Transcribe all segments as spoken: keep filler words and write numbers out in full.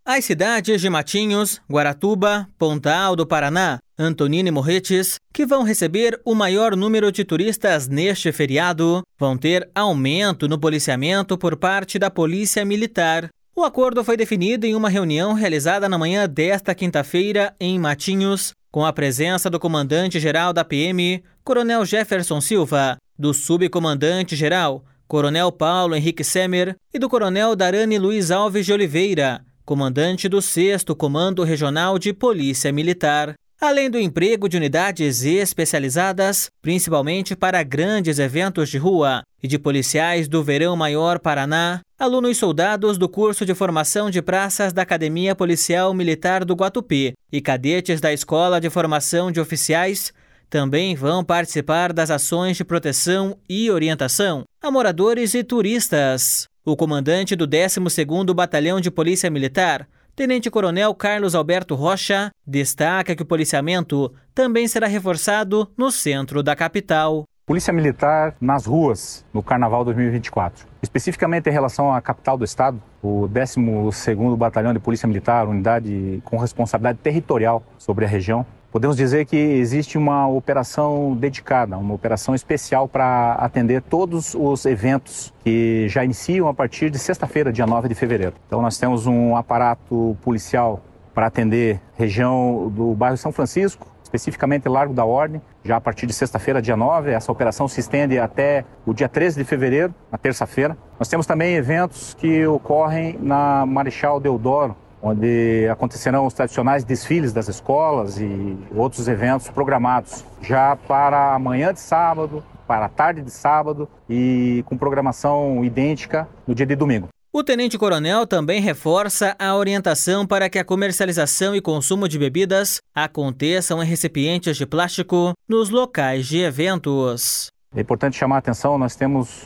As cidades de Matinhos, Guaratuba, Pontal do Paraná, Antonina e Morretes, que vão receber o maior número de turistas neste feriado, vão ter aumento no policiamento por parte da Polícia Militar. O acordo foi definido em uma reunião realizada na manhã desta quinta-feira em Matinhos, com a presença do comandante-geral da P M, Coronel Jefferson Silva, do subcomandante-geral, Coronel Paulo Henrique Semer, e do Coronel Darani Luiz Alves de Oliveira, comandante do sexto Comando Regional de Polícia Militar. Além do emprego de unidades especializadas, principalmente para grandes eventos de rua, e de policiais do Verão Maior Paraná, alunos soldados do curso de formação de praças da Academia Policial Militar do Guatupê e cadetes da Escola de Formação de Oficiais também vão participar das ações de proteção e orientação a moradores e turistas. O comandante do décimo segundo Batalhão de Polícia Militar, Tenente-Coronel Carlos Alberto Rocha, destaca que o policiamento também será reforçado no centro da capital. Polícia Militar nas ruas no Carnaval dois mil e vinte e quatro. Especificamente em relação à capital do estado, o décimo segundo Batalhão de Polícia Militar, unidade com responsabilidade territorial sobre a região, podemos dizer que existe uma operação dedicada, uma operação especial para atender todos os eventos que já iniciam a partir de sexta-feira, dia nove de fevereiro. Então nós temos um aparato policial para atender região do bairro São Francisco, especificamente Largo da Ordem, já a partir de sexta-feira, dia nove. Essa operação se estende até o dia treze de fevereiro, na terça-feira. Nós temos também eventos que ocorrem na Marechal Deodoro, onde acontecerão os tradicionais desfiles das escolas e outros eventos programados já para amanhã de sábado, para a tarde de sábado e com programação idêntica no dia de domingo. O tenente-coronel também reforça a orientação para que a comercialização e consumo de bebidas aconteçam em recipientes de plástico nos locais de eventos. É importante chamar a atenção, nós temos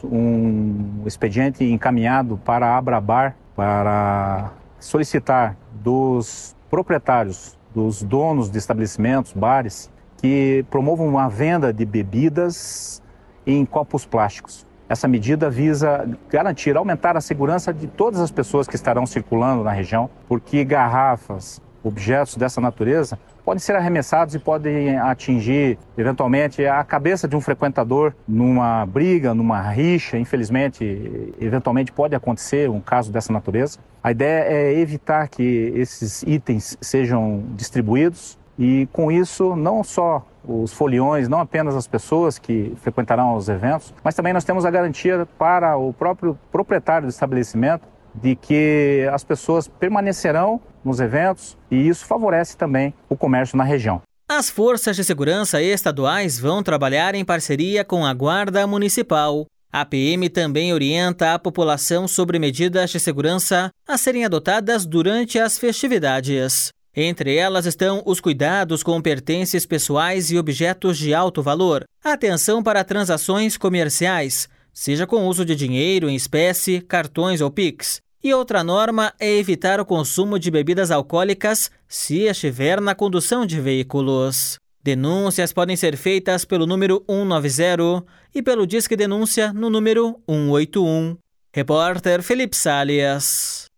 um expediente encaminhado para a Abrabar para solicitar dos proprietários, dos donos de estabelecimentos, bares, que promovam uma venda de bebidas em copos plásticos. Essa medida visa garantir, aumentar a segurança de todas as pessoas que estarão circulando na região, porque garrafas, objetos dessa natureza podem ser arremessados e podem atingir, eventualmente, a cabeça de um frequentador numa briga, numa rixa. Infelizmente, eventualmente pode acontecer um caso dessa natureza. A ideia é evitar que esses itens sejam distribuídos e, com isso, não só os foliões, não apenas as pessoas que frequentarão os eventos, mas também nós temos a garantia para o próprio proprietário do estabelecimento de que as pessoas permanecerão nos eventos e isso favorece também o comércio na região. As forças de segurança estaduais vão trabalhar em parceria com a Guarda Municipal. A P M também orienta a população sobre medidas de segurança a serem adotadas durante as festividades. Entre elas estão os cuidados com pertences pessoais e objetos de alto valor, atenção para transações comerciais, seja com uso de dinheiro em espécie, cartões ou Pix. E outra norma é evitar o consumo de bebidas alcoólicas se estiver na condução de veículos. Denúncias podem ser feitas pelo número um nove zero e pelo Disque Denúncia no número um oito um. Repórter Felipe Salles.